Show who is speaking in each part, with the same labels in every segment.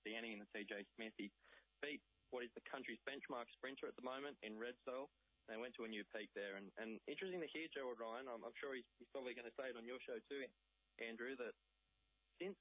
Speaker 1: outstanding in the TJ Smith. He beat what is the country's benchmark sprinter at the moment in Red Soul. They went to a new peak there. And interesting to hear Gerald Ryan, I'm sure he's probably going to say it on your show too, Andrew, that since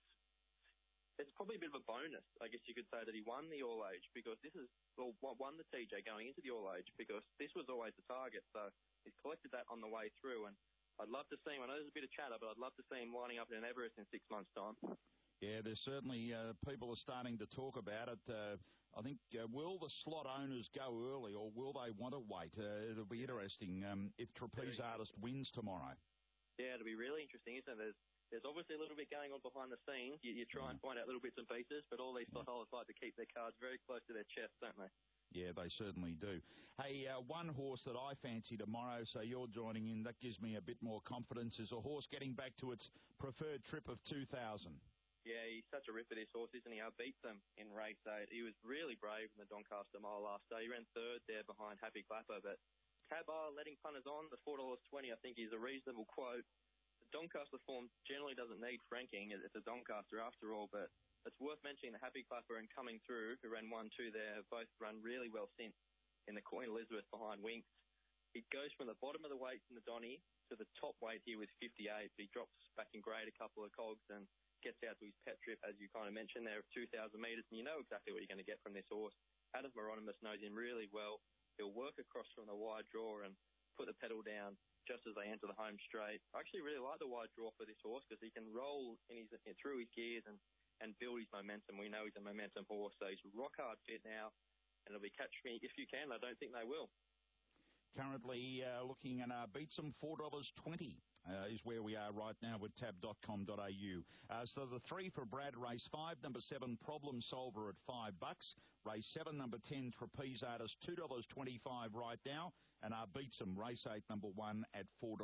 Speaker 1: it's probably a bit of a bonus, I guess you could say, that he won the All-Age, because won the TJ going into the All-Age, because this was always the target. So he's collected that on the way through, and I'd love to see him. I know there's a bit of chatter, but I'd love to see him lining up in an Everest in 6 months' time.
Speaker 2: Yeah, there's certainly people are starting to talk about it. I think, will the slot owners go early, or will they want to wait? It'll be interesting if Trapeze Artist wins tomorrow. Yeah,
Speaker 1: it'll be really interesting, isn't it? There's obviously a little bit going on behind the scenes. You try and find out little bits and pieces, but all these slot holders like to keep their cards very close to their chest, don't they?
Speaker 2: Yeah, they certainly do. Hey, one horse that I fancy tomorrow, so you're joining in, that gives me a bit more confidence, is a horse getting back to its preferred trip of 2000.
Speaker 1: Yeah, he's such a ripper, this horse, isn't he? I beat them in race 8. He was really brave in the Doncaster Mile last day. He ran third there behind Happy Clapper, but Cabar letting punters on, the $4.20, I think, is a reasonable quote. The Doncaster form generally doesn't need franking. It's a Doncaster after all, but it's worth mentioning that Happy Clapper and Coming Through, who ran 1-2 there, have both run really well since in the Queen Elizabeth behind Winks. He goes from the bottom of the weights in the Donny to the top weight here with 58. He drops back in grade a couple of cogs and gets out to his pet trip, as you kind of mentioned there, of 2,000 metres, and you know exactly what you're going to get from this horse. Adam Moronimus knows him really well. He'll work across from the wide draw and put the pedal down just as they enter the home straight. I actually really like the wide draw for this horse because he can roll through his gears and build his momentum. We know he's a momentum horse, so he's rock hard fit now, and it'll be catch me if you can. I don't think they will.
Speaker 2: Currently looking at Beatsom, $4.20 is where we are right now with tab.com.au. So the 3 for Brad, race 5, number 7, Problem Solver at $5. Race 7, number 10, Trapeze Artist, $2.25 right now. And Beatsom, race 8, number 1 at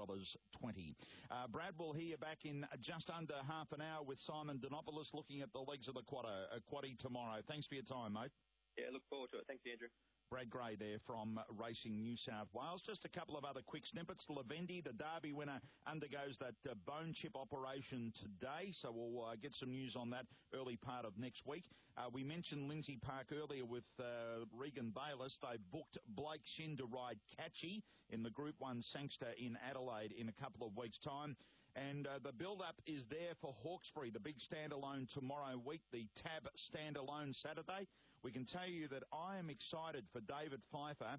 Speaker 2: $4.20. Brad, we'll hear you back in just under half an hour with Simon Denopoulos looking at the legs of the quaddie tomorrow. Thanks for your time, mate.
Speaker 1: Yeah, look forward to it. Thanks, Andrew.
Speaker 2: Brad Gray there from Racing New South Wales. Just a couple of other quick snippets. Lavendi, the Derby winner, undergoes that bone chip operation today, so we'll get some news on that early part of next week. We mentioned Lindsay Park earlier with Regan Bayliss. They've booked Blake Shin to ride Catchy in the Group 1 Sangster in Adelaide in a couple of weeks' time. And the build-up is there for Hawkesbury, the big standalone tomorrow week, the Tab standalone Saturday. We can tell you that I am excited for David Pfeiffer.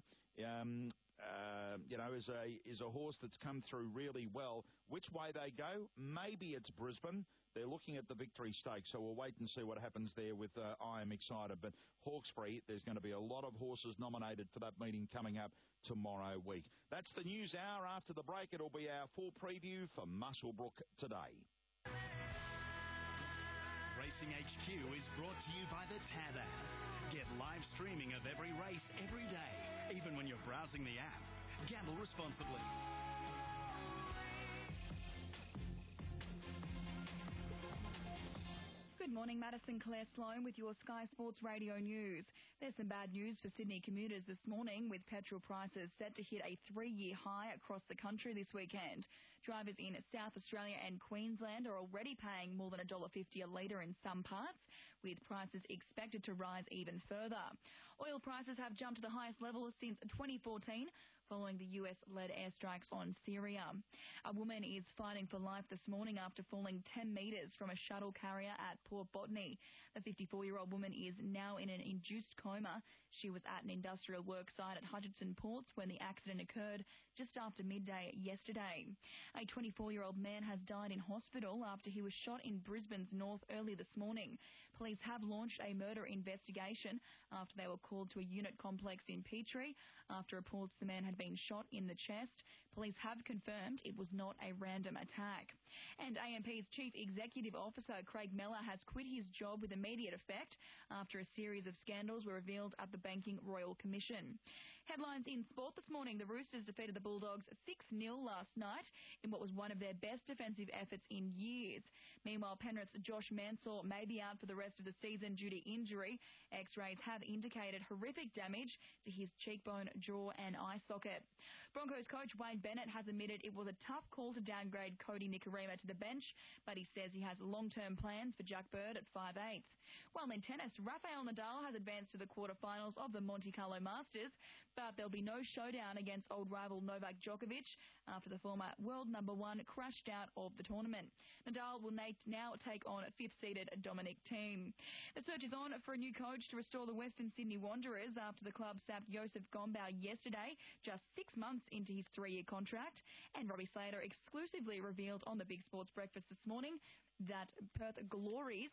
Speaker 2: Is a horse that's come through really well. Which way they go? Maybe it's Brisbane. They're looking at the Victory Stakes, so we'll wait and see what happens there with I Am Excited. But Hawkesbury, there's going to be a lot of horses nominated for that meeting coming up tomorrow week. That's the news hour. After the break, it'll be our full preview for Muswellbrook today.
Speaker 3: Racing HQ is brought to you by the Tab app. Get live streaming of every race every day, even when you're browsing the app. Gamble responsibly.
Speaker 4: Good morning, Madison Claire Sloan with your Sky Sports Radio News. There's some bad news for Sydney commuters this morning, with petrol prices set to hit a 3-year high across the country this weekend. Drivers in South Australia and Queensland are already paying more than $1.50 a litre in some parts, with prices expected to rise even further. Oil prices have jumped to the highest level since 2014, following the US-led airstrikes on Syria. A woman is fighting for life this morning after falling 10 metres from a shuttle carrier at Port Botany. The 54-year-old woman is now in an induced coma. She was at an industrial work site at Hutchinson Ports when the accident occurred just after midday yesterday. A 24-year-old man has died in hospital after he was shot in Brisbane's north early this morning. Police have launched a murder investigation after they were called to a unit complex in Petrie after reports the man had been shot in the chest. Police have confirmed it was not a random attack. And AMP's Chief Executive Officer Craig Mellor has quit his job with immediate effect after a series of scandals were revealed at the Banking Royal Commission. Headlines in sport this morning: the Roosters defeated the Bulldogs 6-0 last night in what was one of their best defensive efforts in years. Meanwhile, Penrith's Josh Mansour may be out for the rest of the season due to injury. X-rays have indicated horrific damage to his cheekbone, jaw and eye socket. Broncos coach Wayne Bennett has admitted it was a tough call to downgrade Cody Nikorima to the bench, but he says he has long-term plans for Jack Bird at 5/8. Well, in tennis, Rafael Nadal has advanced to the quarterfinals of the Monte Carlo Masters, but there'll be no showdown against old rival Novak Djokovic after the former world number one crashed out of the tournament. Nadal will now take on fifth-seeded Dominic Thiem. The search is on for a new coach to restore the Western Sydney Wanderers after the club sacked Joseph Gombau yesterday, just 6 months into his 3-year contract. And Robbie Slater exclusively revealed on the Big Sports Breakfast this morning that Perth Glory's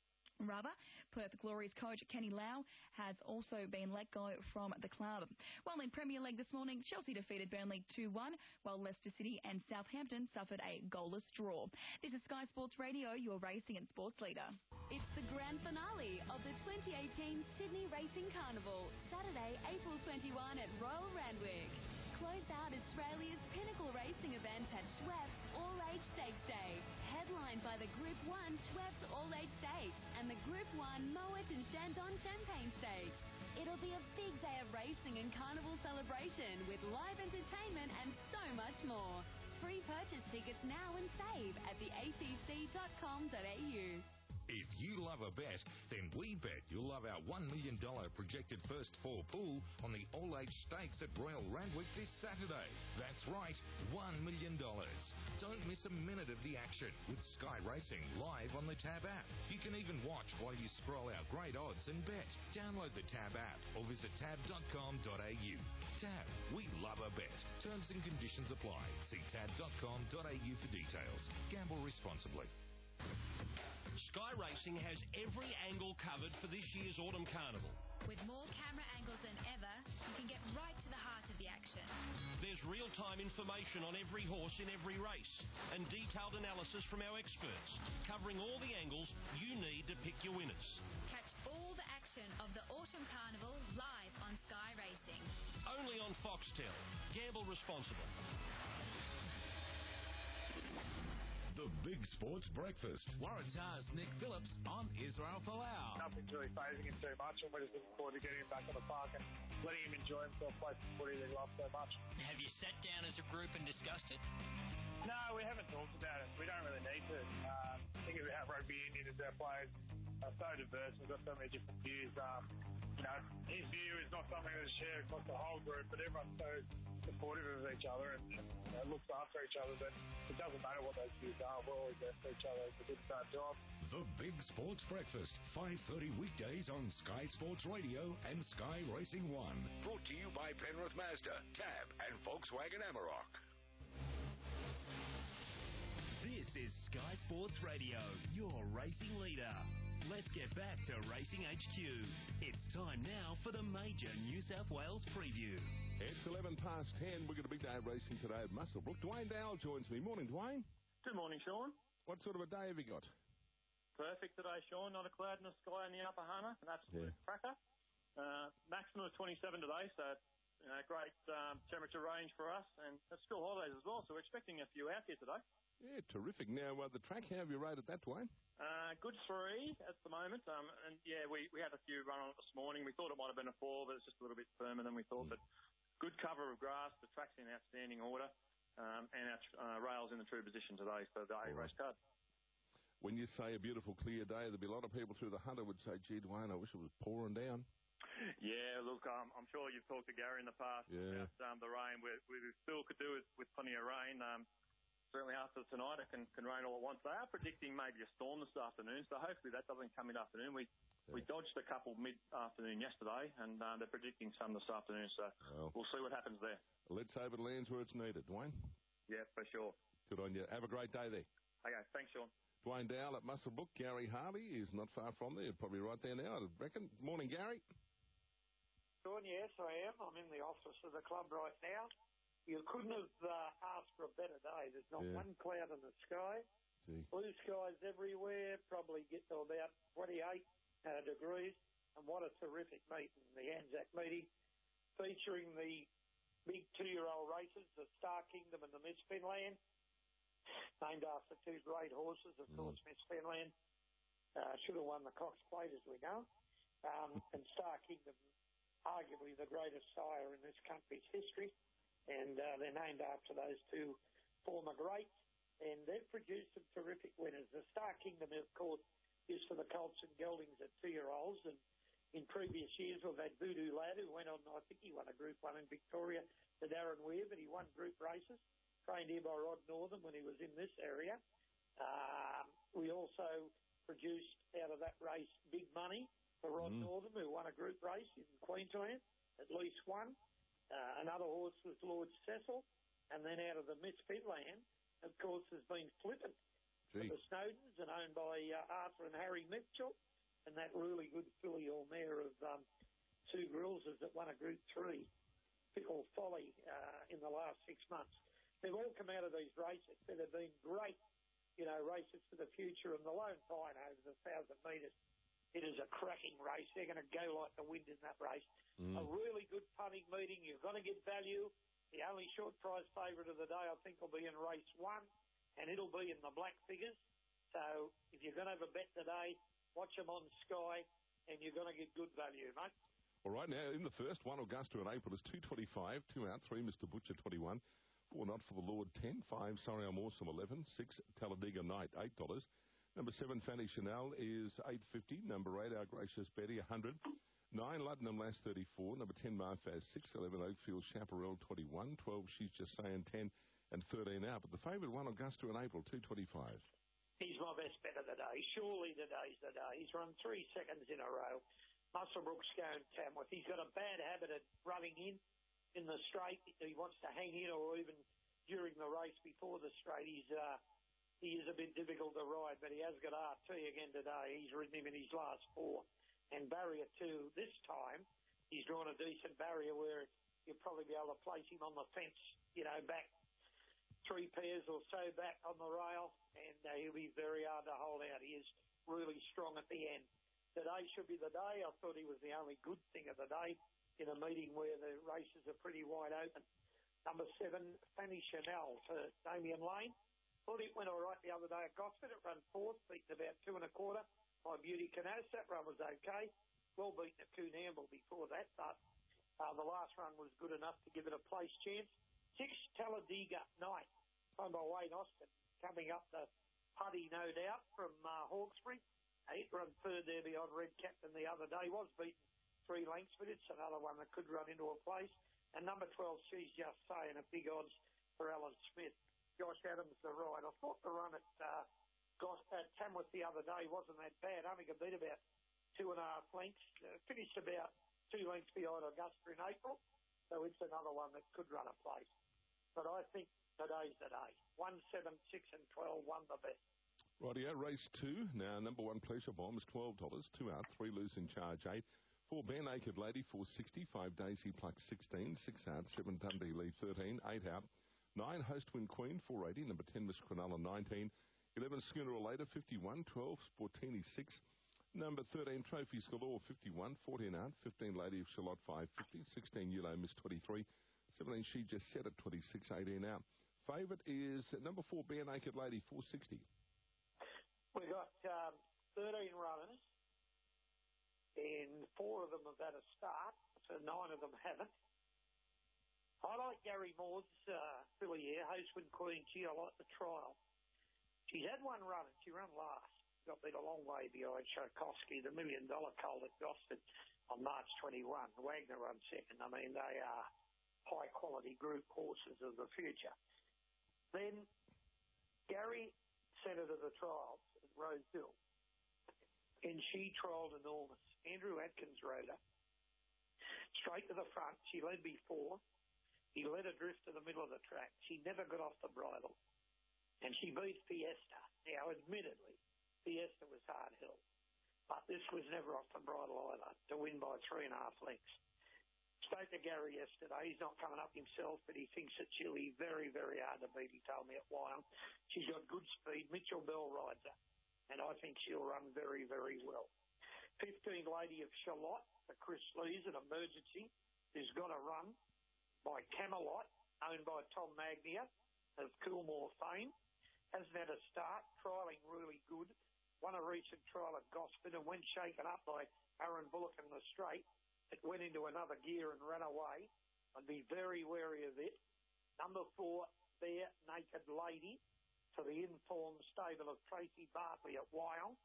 Speaker 4: coach Kenny Lau has also been let go from the club. Well, in Premier League this morning, Chelsea defeated Burnley 2-1, while Leicester City and Southampton suffered a goalless draw. This is Sky Sports Radio, your racing and sports leader.
Speaker 5: It's the grand finale of the 2018 Sydney Racing Carnival, Saturday, April 21 at Royal Randwick. Close out Australia's pinnacle racing event at Schweppes All-Age Stakes Day, headlined by the Group 1 Schweppes All-Age Stakes and the Group 1 Moet and Chandon Champagne Stakes. It'll be a big day of racing and carnival celebration with live entertainment and so much more. Pre-purchase tickets now and save at the atc.com.au.
Speaker 6: If you love a bet, then we bet you'll love our $1 million projected first four pool on the All-Age Stakes at Royal Randwick this Saturday. That's right, $1 million. Don't miss a minute of the action with Sky Racing live on the Tab app. You can even watch while you scroll our great odds and bet. Download the Tab app or visit tab.com.au. Tab, we love a bet. Terms and conditions apply. See tab.com.au for details. Gamble responsibly.
Speaker 7: Sky Racing has every angle covered for this year's Autumn Carnival.
Speaker 8: With more camera angles than ever, you can get right to the heart of the action.
Speaker 7: There's real-time information on every horse in every race and detailed analysis from our experts, covering all the angles you need to pick your winners.
Speaker 8: Catch all the action of the Autumn Carnival live on Sky Racing.
Speaker 7: Only on Foxtel. Gamble responsibly.
Speaker 9: The Big Sports Breakfast.
Speaker 3: Waratah's Nick Phillips on Israel Folau.
Speaker 10: Nothing's really phasing him too much, and we're just looking forward to getting him back on the park and letting him enjoy himself play the footy that he loves so much.
Speaker 11: Have you sat down as a group and discussed it?
Speaker 10: No, we haven't talked about it. We don't really need to. The thing about rugby union is our players are so diverse. We've got so many different views. His view is not something that's shared across the whole group, but everyone's so supportive of each other and looks after each other that it doesn't matter what those views are. We're always there for each other. It's a good job.
Speaker 9: The Big Sports Breakfast, 5:30 weekdays on Sky Sports Radio and Sky Racing 1. Brought to you by Penrith Mazda, Tab and Volkswagen Amarok.
Speaker 3: This is Sky Sports Radio, your racing leader. Let's get back to Racing HQ. It's time now for the major New South Wales preview.
Speaker 12: It's 10:11. We've got a big day of racing today at Muswellbrook. Dwayne Dale joins me. Morning, Dwayne.
Speaker 13: Good morning, Sean.
Speaker 12: What sort of a day have you got?
Speaker 13: Perfect today, Sean. Not a cloud in the sky in the Upper Hunter. An absolute cracker. Maximum of 27 today, so great temperature range for us. And it's school holidays as well, so we're expecting a few out here today.
Speaker 12: Yeah, terrific. Now, the track, how have you rated that, Dwayne?
Speaker 13: Good 3 at the moment. We had a few run on it this morning. We thought it might have been a 4, but it's just a little bit firmer than we thought. But good cover of grass. The track's in outstanding order. And our rails in the true position today, so the A race card.
Speaker 12: When you say a beautiful, clear day, there'll be a lot of people through the Hunter would say, gee, Dwayne, I wish it was pouring down.
Speaker 13: Yeah, look, I'm sure you've talked to Gary in the past about the rain. We still could do with plenty of rain. Certainly after tonight, it can rain all at once. They are predicting maybe a storm this afternoon, so hopefully that doesn't come mid-afternoon. We dodged a couple mid-afternoon yesterday, and they're predicting some this afternoon, so we'll see what happens there.
Speaker 12: Let's hope it lands where it's needed, Dwayne.
Speaker 13: Yeah, for sure.
Speaker 12: Good on you. Have a great day there.
Speaker 13: Okay, thanks, Sean.
Speaker 12: Dwayne Dale at Muswellbrook. Gary Harley is not far from there. Probably right there now, I reckon. Morning, Gary.
Speaker 14: Sean, yes, I am. I'm in the office of the club right now. You couldn't have asked for a better day. There's not one cloud in the sky. Blue skies everywhere, probably get to about 28 degrees. And what a terrific meeting, the Anzac meeting, featuring the big 2-year-old races, the Star Kingdom and the Miss Finland, named after 2 great horses. Of course, Miss Finland should have won the Cox Plate, as we know. And Star Kingdom, arguably the greatest sire in this country's history. And they're named after those 2 former greats. And they've produced some terrific winners. The Star Kingdom, of course, is for the colts and geldings at 2-year-olds. And in previous years, we've had Voodoo Lad, who went on, I think he won a Group 1 in Victoria, to Darren Weir, but he won group races, trained here by Rod Northern when he was in this area. We also produced out of that race Big Money for Rod Northern, who won a group race in Queensland, at least one. Another horse was Lord Cecil. And then out of the Misfit Land, of course, has been Flippin' for the Snowdens and owned by Arthur and Harry Mitchell. And that really good filly or mare of Sue Grillses that won a Group 3, Fickle Folly, in the last 6 months. They've all come out of these races. They've been great, races for the future. And the Lone Pine over the 1,000 metres, it is a cracking race. They're going to go like the wind in that race. A really good punting meeting. You're going to get value. The only short prize favourite of the day, I think, will be in race 1, and it'll be in the black figures. So if you're going to have a bet today, watch them on Sky, and you're going to get good value, mate.
Speaker 12: All right, now in the first, 1 Augusta in April is $2.25, 2 out, 3 Mr. Butcher 21, 4 Not for the Lord 10, 5 Sorry I'm Awesome 11, 6 Talladega Night $8. Number 7 Fanny Chanel is $8.50. Number 8 Our Gracious Betty $100. 9 Luddenham Lass 34. Number 10 Marfaz 6. 11 Oakfield Chaparral 21. 12 She's Just Saying 10, and 13 out. But the favourite 1 Augusta in April $2.25.
Speaker 14: He's my best bet of the day. Surely today's the day. He's run 3 seconds in a row. Musselbrook's going Tamworth. He's got a bad habit of running in the straight. He wants to hang in, or even during the race before the straight. He is a bit difficult to ride, but he has got RT again today. He's ridden him in his last 4. And barrier 2 this time, he's drawn a decent barrier where you'll probably be able to place him on the fence, back 3 pairs or so back on the rail, and he'll be very hard to hold out. He is really strong at the end. Today should be the day. I thought he was the only good thing of the day in a meeting where the races are pretty wide open. Number 7, Fanny Chanel for Damien Lane. Thought it went all right the other day at Gosford. It ran 4th, beaten about 2 1/4 by Beauty Canas. That run was okay. Well beaten at Coon Amble before that, but the last run was good enough to give it a place chance. 6 Talladega Night, owned by Wayne Austin, coming up the putty, no doubt, from Hawkesbury. It run 3rd there beyond Red Captain the other day. Was beaten 3 lengths, but it's another one that could run into a place. And number 12, She's Just Saying, at big odds for Alan Smith. Josh Adams, the ride. I thought the run at Tamworth the other day wasn't that bad. Only got beat about 2.5 lengths. Finished about 2 lengths behind Augusta in April. So it's another one that could run a place. But I think today's the day. 1, 7, 6 and 12 won the bet.
Speaker 12: Rightio, race 2. Now, number 1 Pleasure Bomb is $12. 2 out, 3 Loose in Charge 8. 4 Bare Naked Lady $4.60. 5 Daisy Pluck 16. 6 out, 7 Dundee Lee 13. 8 out. 9 Host Win Queen $4.80. Number 10 Miss Cronulla 19. 11 Schooner or Later 51. 12 Sportini 6. Number 13 Trophies Galore 51. 14 out. 15 Lady of Charlotte 5.50. 16 Yulo Miss 23. 17 She Just Said at 26. 18 out. Favourite is number 4 Bare Naked Lady $4.60.
Speaker 14: We've got 13 runners, and 4 of them have had a start, so 9 of them haven't. I like Gary Moore's filly here, Host Win Queen. I like the trial. She's had 1 run, and she ran last. Got beat a long way behind Tchaikovsky, the $1 million colt at Gosford on March 21. Wagner run 2nd. I mean, they are high-quality group horses of the future. Then Gary sent her to the trials at Rosehill, and she trialled enormous. Andrew Atkins rode her straight to the front. She led before. He let her drift to the middle of the track. She never got off the bridle, and she beat Fiesta. Now, admittedly, Fiesta was hard hill, but this was never off the bridle either, to win by 3.5 lengths. Spoke to Gary yesterday. He's not coming up himself, but he thinks that she'll be very, very hard to beat. He told me at Wyong. She's got good speed. Mitchell Bell rides her, and I think she'll run very, very well. 15 Lady of Charlotte for Chris Lees, an emergency, is going to run by Camelot, owned by Tom Magnier of Coolmore fame. Hasn't had a start, trialling really good. Won a recent trial at Gosford, and when shaken up by Aaron Bullock in the straight, it went into another gear and ran away. I'd be very wary of it. Number 4, Bare Naked Lady for the informed stable of Tracy Bartley at Wyong.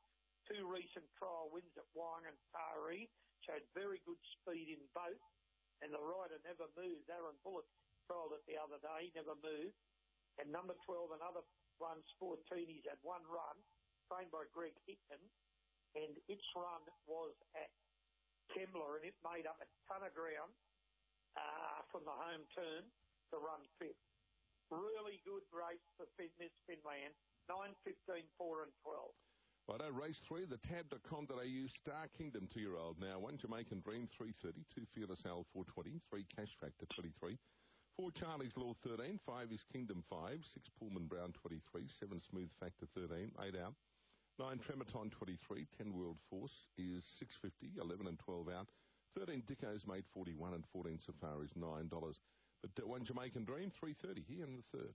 Speaker 14: 2 recent trial wins at Wyong and Taree, showed very good speed in both, and the rider never moved. Aaron Bullitt trialled it the other day, never moved. And number 12, another one, Sportinis, had 1 run, trained by Greg Hickman, and its run was at Kembla, and it made up a ton of ground from the home turn to run 5th. Really good race for Miss Finland, 9, 15, 4 and 12.
Speaker 12: Righto, race 3, the tab.com.au Star Kingdom 2-year-old now. 1 Jamaican Dream, 330, 2 Fearless Al, 420, 3 Cash Factor, 23, 4 Charlie's Law, 13, 5 is Kingdom, 5, 6 Pullman Brown, 23, 7 Smooth Factor, 13, 8 out, 9 Tremeton, 23, 10 World Force is 650, 11 and 12 out, 13 Dicko's Made 41 and 14 Safari's $9. But 1 Jamaican Dream, 330 here in the 3rd.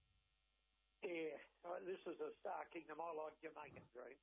Speaker 14: Yeah, this is a Star Kingdom. I like Jamaican Dream.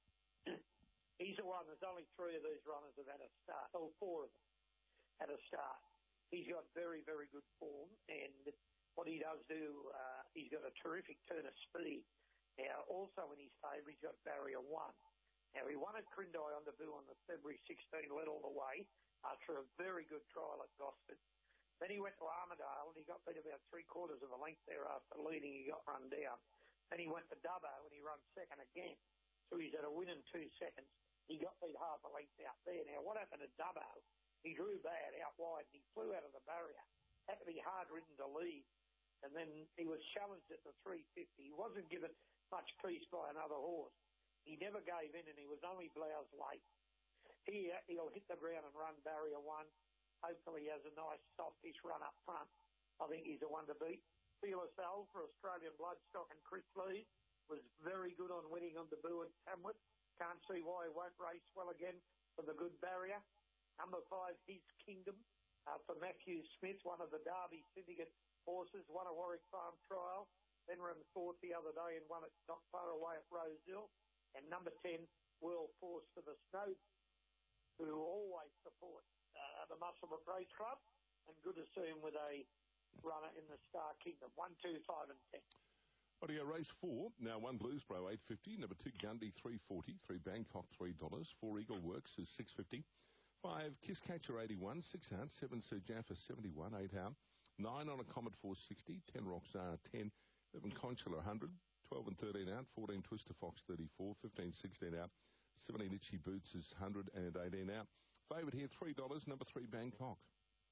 Speaker 14: He's the one, there's only 3 of these runners have had a start, 4 of them had a start. He's got very, very good form, and what he does do, he's got a terrific turn of speed. Now, also in his favour, he's got barrier 1. Now, he won at Crindai on debut on the February 16, led all the way after a very good trial at Gosford. Then he went to Armidale, and he got beat about 3/4 of a length there after leading. He got run down. Then he went to Dubbo, and he ran second again. So he's at a win in 2 seconds. He got beat half a length out there. Now, what happened at Dubbo? He drew bad out wide, and he flew out of the barrier. Had to be hard-ridden to lead. And then he was challenged at the 350. He wasn't given much peace by another horse. He never gave in, and he was only bloused late. Here, he'll hit the ground and run barrier 1. Hopefully he has a nice, softish run up front. I think he's the one to beat. Fearless Al for Australian Bloodstock and Chris Lee was very good on winning on debut at Tamworth. Can't see why he won't race well again for the good barrier. Number 5, His Kingdom, for Matthew Smith, one of the Derby Syndicate horses, won a Warwick Farm trial, then ran 4th the other day and won it not far away at Rosehill. And number 10, World Force for the Snow, who always support the Musselburgh Race Club, and good to see him with a runner in the Star Kingdom. 1, 2, 5 and 10.
Speaker 12: Audio race 4, now 1 Bluesboro, 850, number 2 Gundy, 340, 3 Bangkok, $3, 4 Eagle Works is 650, 5 Kiss Catcher, 81, 6 out, 7 Sir Jaffa, 71, 8 out, 9 on a Comet 460, 10 Roxana, 10, 11 Consular, 100, 12 and 13 out, 14 Twister Fox, 34, 15, 16 out, 17 Itchy Boots is 100 and 18 out. Favourite here, $3, number 3 Bangkok.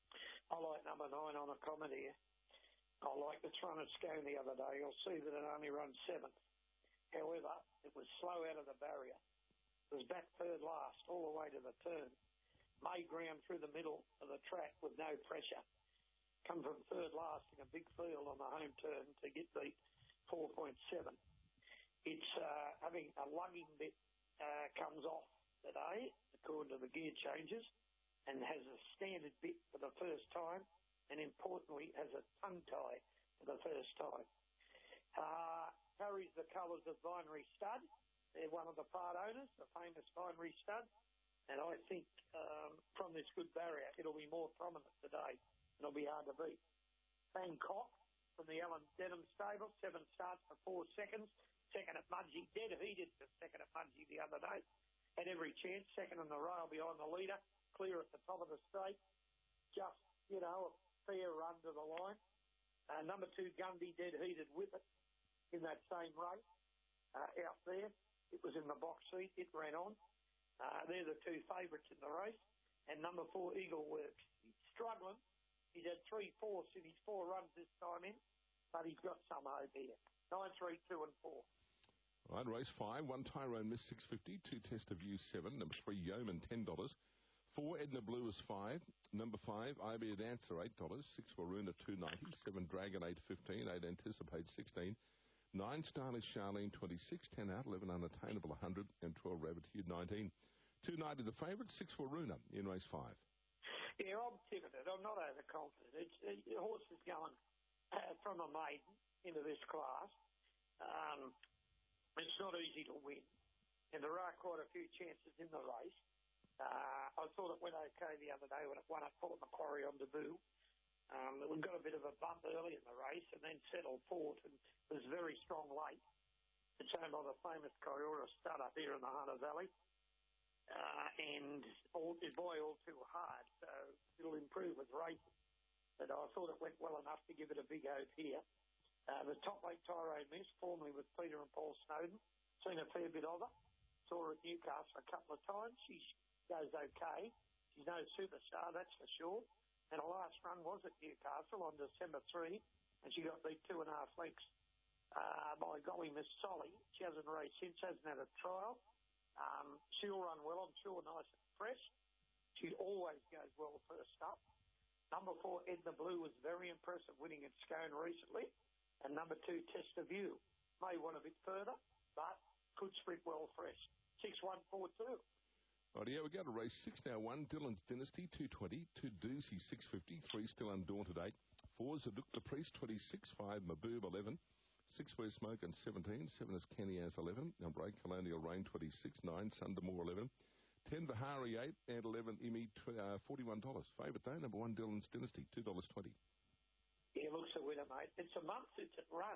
Speaker 14: I like number 9 on a Comet here. I like its run at Scone the other day. You'll see that it only runs 7th. However, it was slow out of the barrier. It was back 3rd last all the way to the turn. Made ground through the middle of the track with no pressure. Come from 3rd last in a big field on the home turn to get beat 4.7. It's having a lugging bit comes off today, according to the gear changes, and has a standard bit for the first time, and importantly, has a tongue tie for the first time. Carries the colours of Binary Stud. They're one of the part owners, the famous Binary Stud, and I think from this good barrier, it'll be more prominent today. It'll be hard to beat. Bangkok from the Alan Denham stable, 7 starts for 4 seconds. Second at Mudgee, dead heated for second at Mudgee the other day. Had every chance, second on the rail behind the leader, clear at the top of the straight. Just, a fair run to the line. Number 2, Gundy, dead heated with it in that same race. Out there, it was in the box seat, it ran on. They're the 2 favourites in the race. And number 4, Eagle Works. He's struggling. He's had 3/4 in his 4 runs this time in, but he's got some hope here. 9, 3, 2 and 4.
Speaker 12: All right, race 5, 1 Tyrone Miss 650, 2 Test of View 7, number 3 Yeoman $10, 4 Edna Blue is 5, number 5 IB Dancer $8, 6 Waruna $2.90, 7 Dragon $8.15, 8 Anticipate $16, 9 Stylish Charlene $26, 10 out, 11 Unattainable $100, and 12 Rabbit Hugh $19. $2.90 the favourite, 6 Waruna in race 5.
Speaker 14: Yeah, I'm timid. I'm not overconfident. The horse is going from a maiden into this class. It's not easy to win, and there are quite a few chances in the race. I thought it went okay the other day when it won at Port Macquarie on debut. We got a bit of a bump early in the race and then settled forward and was very strong late. It's owned by the famous Kiora stud up here in the Hunter Valley. and his boy all too hard, so it'll improve with racing. But I thought it went well enough to give it a big hope here. The top weight Tyrone Miss, formerly with Peter and Paul Snowden, seen a fair bit of her. Saw her at Newcastle a couple of times. She goes okay. She's no superstar, that's for sure. And her last run was at Newcastle on December 3, and she got beat 2.5 lengths by golly Miss Solly. She hasn't raced since, hasn't had a trial. She'll run well, I'm sure, nice and fresh. She always goes well first up. Number 4, Edna Blue, was very impressive, winning at Scone recently. And number 2, Test of You, may want a bit further, but could sprint well fresh. 6-1-4-2.
Speaker 12: Right, yeah, we go to race 6 now. 1, Dylan's Dynasty, 220. 2, Doozy, 650. 3, Still Undaunted, 8. 4, Zaduk the Priest, 26. 5, Maboob, 11. 6, Where Smoke, and 17. 7 is Kenny As, 11. Number 8, Colonial Rain, 26. 9, Sundamore, 11. 10, Bahari, 8. And 11, Imi, $41. Favourite day, number 1, Dylan's Dynasty, $2.20.
Speaker 14: Yeah, looks a winner, mate. It's a month since it run.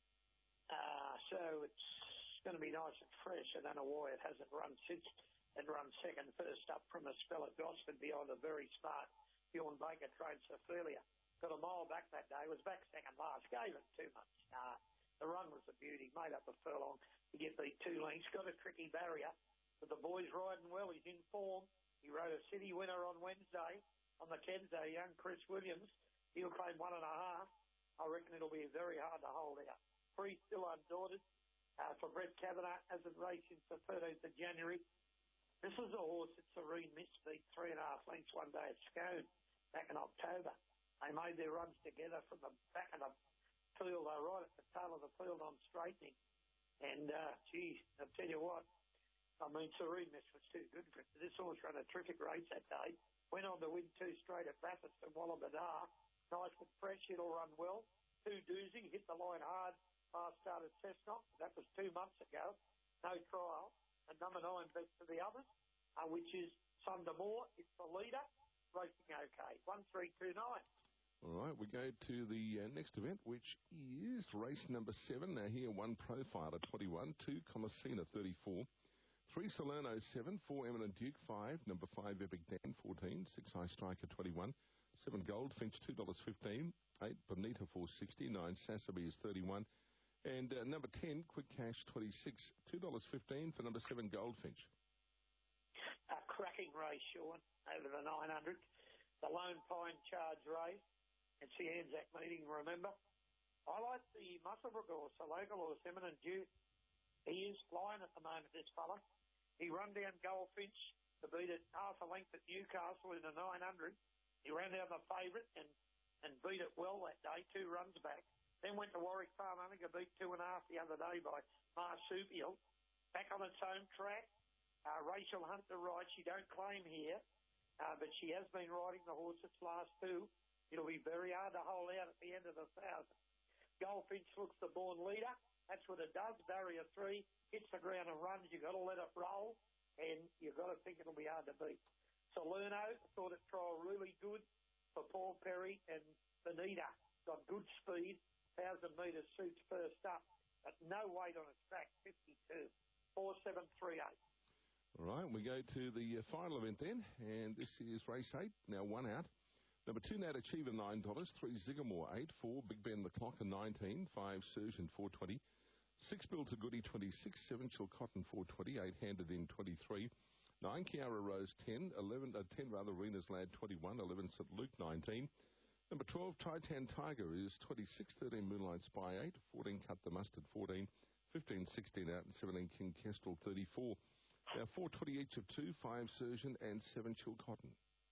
Speaker 14: So it's going to be nice and fresh. I don't know why it hasn't run since. It run second first up from a spell at Gosford behind a very smart Bjorn Baker trained Ophelia. Got a mile back that day. Was back second last. Gave it too much. The run was a beauty. Made up a furlong to get beat 2 lengths. Got a tricky barrier. But the boy's riding well. He's in form. He rode a city winner on Wednesday on the Kenzo, young Chris Williams. He'll claim 1.5. I reckon it'll be very hard to hold out. 3, Still Undaunted for Brett Kavanagh. Hasn't raced since the 13th of January. This is a horse that Serene Miss beat 3.5 lengths one day at Scone back in October. They made their runs together from the back of the field. They were right at the tail of the field on straightening. And, gee, I'll tell you what, I mean, Serene Miss was too good for it. This horse ran a terrific race that day. Went on to win 2 straight at Bathurst and Wollongong. Nice and fresh, it'll run well. 2, Doozy, hit the line hard. Last started Cessnock. That was 2 months ago. No trial. And number 9 beats to the others, which is Sundamore. It's the leader. Racing okay. 1-3-2-9.
Speaker 12: All right, we go to the next event, which is race number 7. Now here, 1, Profiler, 21. 2, Comasina, 34. 3, Salerno, 7. 4, Eminent Duke, 5. Number 5, Epic Dan, 14. 6, High Striker, 21. 7, Goldfinch, $2.15. 8, Bonita, $4.60. 9, Sassabee is 31. And number 10, Quick Cash, 26. $2.15 for number 7, Goldfinch.
Speaker 14: A cracking race, Sean, over the 900. The Lone Pine Charge race. It's the Anzac meeting, remember? I like the Musselbrook horse, the local horse, Eminent Duke. He is flying at the moment, this fella. He run down Goldfinch to beat it half a length at Newcastle in the 900. He ran down the favourite and beat it well that day, 2 runs back. Then went to Warwick Farm, only got beat 2.5 the other day by Marsupial. Back on its home track. Rachel Hunter rides. She don't claim here, but she has been riding the horse its last 2. It'll be very hard to hold out at the end of the 1,000. Goldfinch looks the born leader. That's what it does. Barrier 3, hits the ground and runs. You've got to let it roll, and you've got to think it'll be hard to beat. Salerno, thought it trial really good for Paul Perry and Bonita. Got good speed. 1,000 metres suits first up, but no weight on its back, 52. 4-7-3-8.
Speaker 12: All right, we go to the final event then, and this is race 8, now 1 out. Number 2, Nat Achiever, $9. 3, Ziggamore, 8. 4, Big Ben the Clocker, 19. 5, Surgeon, 4.20. 6, Build a Goodie, 26. 7, Chill Cotton, 4.20. 8, Handed In, 23. 9, Kiara Rose, 10. 10 Rena's Lad, 21. 11, St. Luke, 19. Number 12, Titan Tiger is 26. 13, Moonlight Spy, 8. 14, Cut the Mustard, 14. 15, 16 out, and 17, King Kestrel, 34. Now 4.20 each of 2, 5, Surgeon, and 7, Chill Cotton.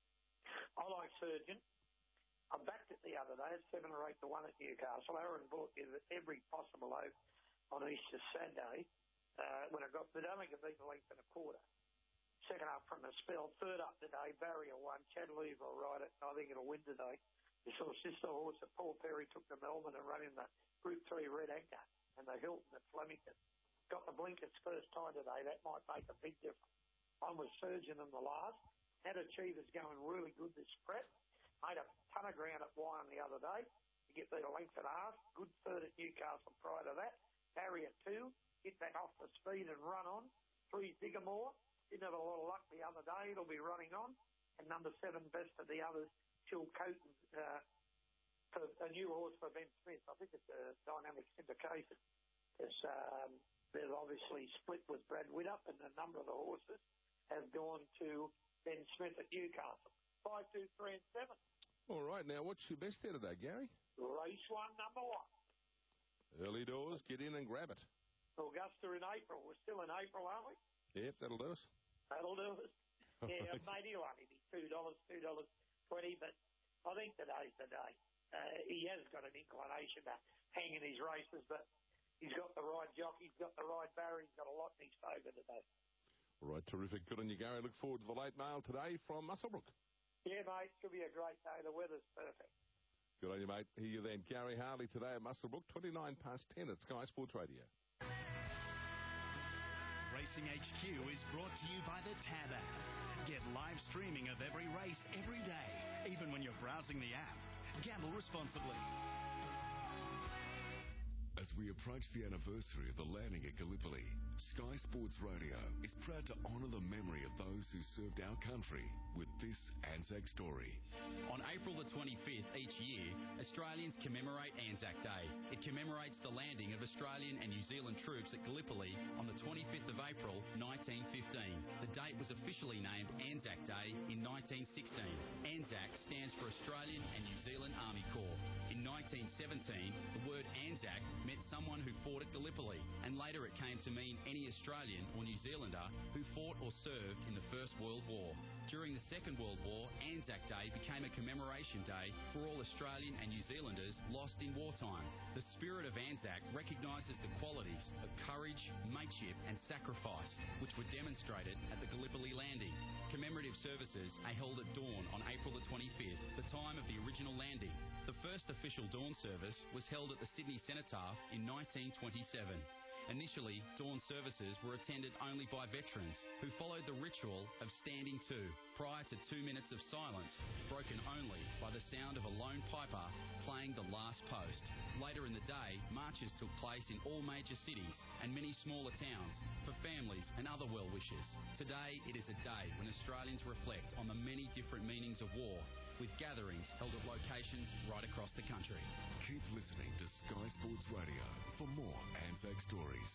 Speaker 14: I like Surgeon. I backed it the other day at 7 or 8 to 1 at Newcastle. Aaron bought it every possible oath on Easter Saturday when I got, but only could beat a length and a quarter. Second up from the spell. Third up today, Barrier 1. Chad Lever will ride it. I think it'll win today. This horse, sister horse that Paul Perry took to Melbourne and run in the Group 3 Red Anchor and the Hilton at Flemington. Got the blinkers first time today. That might make a big difference. I'm with Surgeon in the last. Nat Achiever's going really good this prep. Made a ton of ground at Wyong the other day to get beat a length and a half. Good third at Newcastle prior to that. Barrier 2, get back off the speed and run on. 3, Ziggamore. didn't have a lot of luck the other day. It'll be running on. And number 7, best of the others, Chill Coton, for a new horse for Ben Smith. I think it's a dynamic syndication. They've obviously split with Brad Widdup, and a number of the horses have gone to Ben Smith at Newcastle. 5, 2, 3 and 7.
Speaker 12: All right, now what's your best there today, Gary?
Speaker 14: Race 1, number 1.
Speaker 12: Early doors, get in and grab it.
Speaker 14: Augusta in April. We're still in April, aren't we?
Speaker 12: Yep, that'll do us.
Speaker 14: That'll do us. Yeah, mate, he'll only be $2, $2.20, but I think today's the day. He has got an inclination to hang in his races, but he's got the right jockey, he's got the right barrier, he's got a lot in his favour today.
Speaker 12: All right, terrific. Good on you, Gary. Look forward to the late mail today from Muswellbrook.
Speaker 14: Yeah, mate, should be a great day. The weather's perfect.
Speaker 12: Good on you, mate. Here you then, Gary Harley today at Muswellbrook, 29 past 10 at Sky Sports Radio.
Speaker 3: Racing HQ is brought to you by the Tab app. Get live streaming of every race every day, even when you're browsing the app. Gamble responsibly.
Speaker 9: As we approach the anniversary of the landing at Gallipoli, Sky Sports Radio is proud to honour the memory of those who served our country with this Anzac story.
Speaker 15: On April the 25th each year, Australians commemorate Anzac Day. It commemorates the landing of Australian and New Zealand troops at Gallipoli on the 25th of April 1915. The date was officially named Anzac Day in 1916. Anzac stands for Australian and New Zealand Army Corps. In 1917, the word Anzac meant someone who fought at Gallipoli, and later it came to mean any Australian or New Zealander who fought or served in the First World War. During the Second World War, Anzac Day became a commemoration day for all Australian and New Zealanders lost in wartime. The spirit of Anzac recognises the qualities of courage, mateship and sacrifice, which were demonstrated at the Gallipoli landing. Commemorative services are held at dawn on April the 25th, the time of the original landing. The first official dawn service was held at the Sydney Cenotaph in 1927. Initially, dawn services were attended only by veterans who followed the ritual of standing to, prior to 2 minutes of silence, broken only by the sound of a lone piper playing the last post. Later in the day, marches took place in all major cities and many smaller towns for families and other well-wishers. Today, it is a day when Australians reflect on the many different meanings of war, with gatherings held at locations right across the country.
Speaker 9: Keep listening to Sky Sports Radio for more Anzac stories.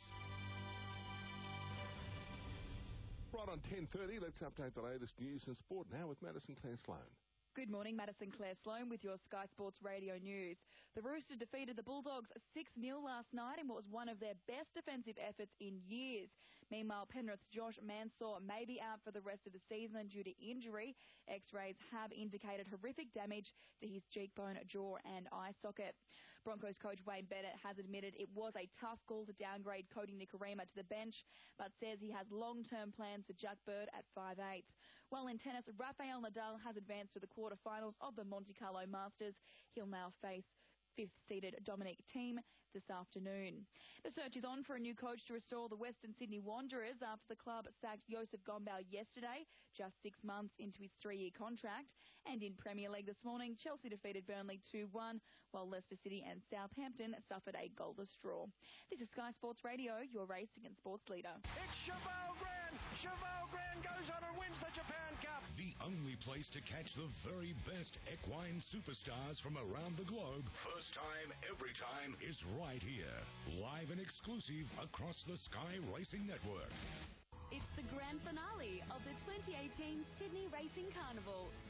Speaker 12: Right on 10:30, let's update the latest news and sport now with Madison Claire Sloan.
Speaker 4: Good morning, Madison Claire Sloan with your Sky Sports Radio News. The Roosters defeated the Bulldogs 6-0 last night in what was one of their best defensive efforts in years. Meanwhile, Penrith's Josh Mansour may be out for the rest of the season due to injury. X-rays have indicated horrific damage to his cheekbone, jaw and eye socket. Broncos coach Wayne Bennett has admitted it was a tough call to downgrade Cody Nikorima to the bench, but says he has long-term plans for Jack Bird at 5'8". While in tennis, Rafael Nadal has advanced to the quarterfinals of the Monte Carlo Masters. He'll now face fifth-seeded Dominic Thiem this afternoon. The search is on for a new coach to restore the Western Sydney Wanderers after the club sacked Joseph Gombau yesterday, just 6 months into his 3-year contract. And in Premier League this morning, Chelsea defeated Burnley 2-1, while Leicester City and Southampton suffered a goalless draw. This is Sky Sports Radio, your racing and sports leader.
Speaker 16: It's Cheval Grand! Cheval Grand goes on and wins the Japan Cup!
Speaker 9: The only place to catch the very best equine superstars from around the globe, first time, every time, is right here. Live and exclusive across the Sky Racing Network.
Speaker 5: It's the grand finale of the 2018 Sydney Racing Carnival.